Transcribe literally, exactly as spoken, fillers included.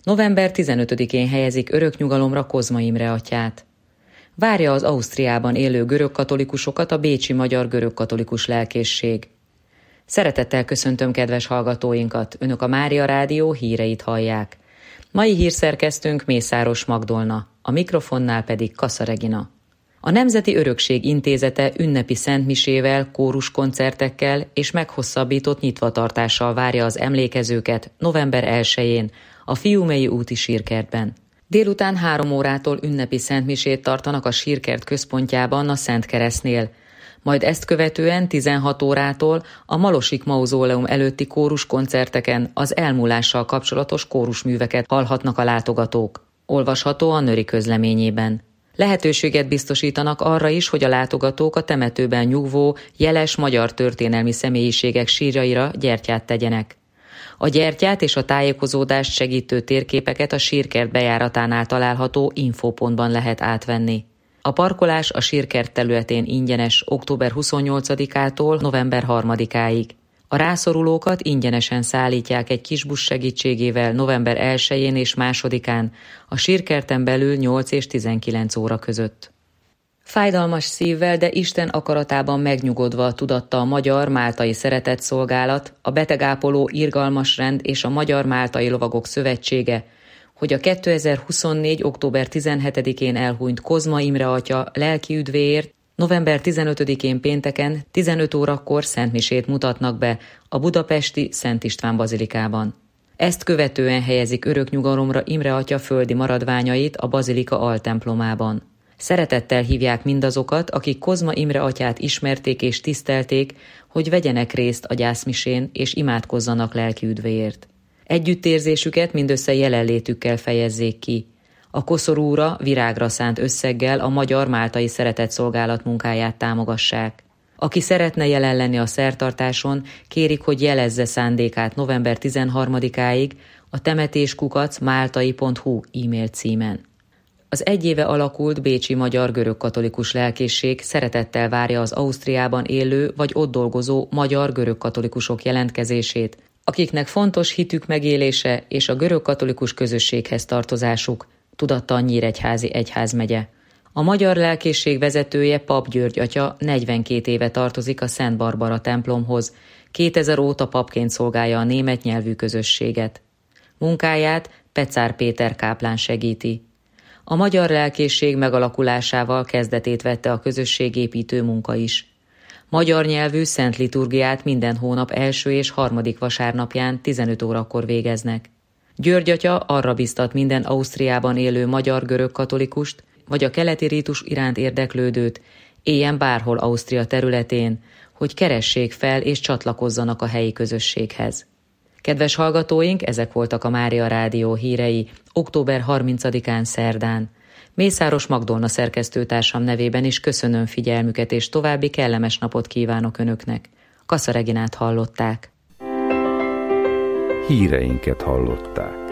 November tizenötödikén helyezik örök nyugalomra Kozma Imre atyát. Várja az Ausztriában élő görögkatolikusokat a bécsi magyar görögkatolikus lelkészség. Szeretettel köszöntöm kedves hallgatóinkat, Önök a Mária Rádió híreit hallják. Mai hírszerkesztőnk Mészáros Magdolna, a mikrofonnál pedig Kassa Regina. A Nemzeti Örökség Intézete ünnepi szentmisével, kóruskoncertekkel és meghosszabbított nyitvatartással várja az emlékezőket november elsején a Fiumei úti sírkertben. Délután három órától ünnepi szentmisét tartanak a sírkert központjában a Szent Keresztnél, majd ezt követően tizenhat órától a Malosik mauzóleum előtti kóruskoncerteken az elmúlással kapcsolatos kórusműveket hallhatnak a látogatók. Olvasható a Nöri közleményében. Lehetőséget biztosítanak arra is, hogy a látogatók a temetőben nyugvó, jeles magyar történelmi személyiségek sírjaira gyertyát tegyenek. A gyertyát és a tájékozódást segítő térképeket a sírkert bejáratánál található infópontban lehet átvenni. A parkolás a sírkert területén ingyenes október huszonnyolcadikától november harmadikáig. A rászorulókat ingyenesen szállítják egy kisbusz segítségével november elsején és másodikán a sírkerten belül nyolc és tizenkilenc óra között. Fájdalmas szívvel, de Isten akaratában megnyugodva tudatta a Magyar Máltai Szeretetszolgálat, a Betegápoló Irgalmas Rend és a Magyar Máltai Lovagok Szövetsége, hogy a kétezer-huszonnégy. október tizenhetedikén elhunyt Kozma Imre atya lelki üdvéért november tizenötödikén pénteken tizenöt órakor szentmisét mutatnak be a budapesti Szent István bazilikában. Ezt követően helyezik örök nyugalomra Imre atya földi maradványait a bazilika altemplomában. Szeretettel hívják mindazokat, akik Kozma Imre atyát ismerték és tisztelték, hogy vegyenek részt a gyászmisén és imádkozzanak lelki üdvéért. Együttérzésüket mindössze jelenlétükkel fejezzék ki. A koszorúra, virágra szánt összeggel a Magyar Máltai Szeretetszolgálat munkáját támogassák. Aki szeretne jelen lenni a szertartáson, kérik, hogy jelezze szándékát november tizenharmadikáig a temetéskukac máltai pont hu e-mail címen. Az egy éve alakult bécsi magyar görögkatolikus lelkészség szeretettel várja az Ausztriában élő vagy ott dolgozó magyar görögkatolikusok jelentkezését, akiknek fontos hitük megélése és a görögkatolikus közösséghez tartozásuk, tudatta a Nyíregyházi egyházmegye. A magyar lelkészség vezetője Pap György atya negyvenkét éve tartozik a Szent Barbara templomhoz, kétezer óta papként szolgálja a német nyelvű közösséget. Munkáját Pecár Péter káplán segíti. A magyar lelkészség megalakulásával kezdetét vette a közösségépítő munka is. Magyar nyelvű szent liturgiát minden hónap első és harmadik vasárnapján tizenöt órakor végeznek. György atya arra biztat minden Ausztriában élő magyar görög katolikust, vagy a keleti rítus iránt érdeklődőt, éljen bárhol Ausztria területén, hogy keressék fel és csatlakozzanak a helyi közösséghez. Kedves hallgatóink, ezek voltak a Mária Rádió hírei október harmincadikán szerdán. Mészáros Magdolna szerkesztőtársam nevében is köszönöm figyelmüket, és további kellemes napot kívánok Önöknek. Kassa Reginát hallották. Híreinket hallották.